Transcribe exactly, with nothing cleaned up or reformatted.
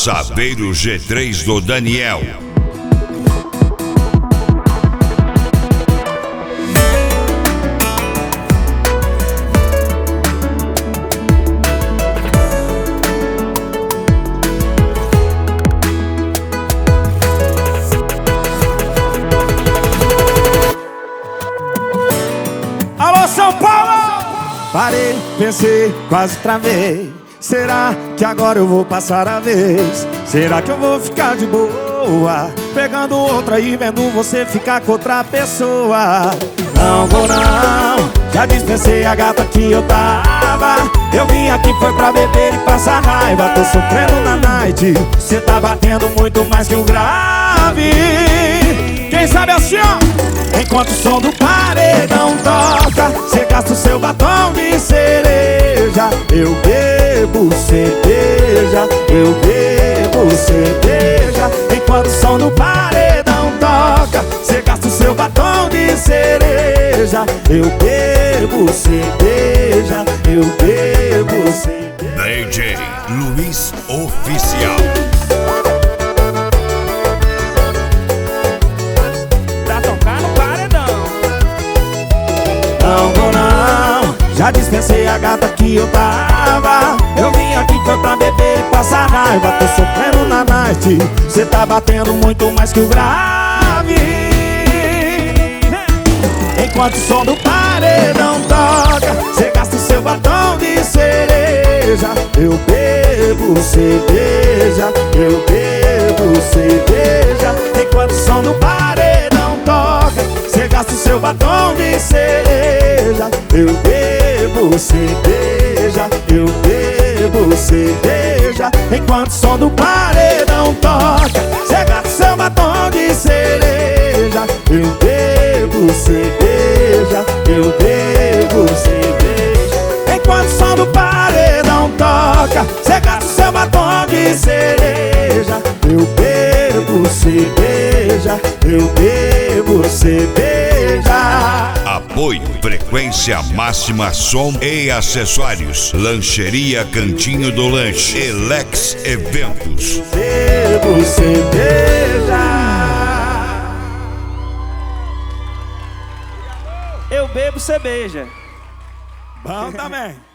Saveiro G três do Daniel. Alô, São Paulo! Parei, pensei, quase travei. Será que agora eu vou passar a vez? Será que eu vou ficar de boa pegando outra e vendo você ficar com outra pessoa? Não vou não, já dispensei a gata que eu tava. Eu vim aqui foi pra beber e passar raiva. Tô sofrendo na night, cê tá batendo muito mais que o grave. Quem sabe assim, ó? Enquanto o som do paredão toca, cê gasta o seu batom de cereja. Eu bebo cerveja, eu bebo cerveja. Enquanto o som do paredão toca, cê gasta o seu batom de cereja. Eu bebo cerveja, eu bebo cerveja. D J Luiz Oficial. Já dispensei a gata que eu tava. Eu vim aqui foi pra beber e passar raiva. Tô sofrendo na night, cê tá batendo muito mais que o grave. Enquanto o som do paredão toca, cê gasta o seu batom de cereja. Eu bebo cerveja, eu bebo cerveja. Enquanto o som do paredão toca, cê gasta o seu batom de cereja. Eu bebo cerveja, eu bebo cerveja. Enquanto o som do paredão toca, cê gasta o seu batom de cereja. Eu bebo cerveja, eu bebo cerveja. Enquanto o som do paredão toca, cê gasta o seu batom de cereja. Eu bebo cerveja, eu bebo cerveja. Apoio Frequência Máxima Som e Acessórios. Lancheria Cantinho do Lanche. Elex Eventos. Bebo cerveja. Eu bebo cerveja. Bom também.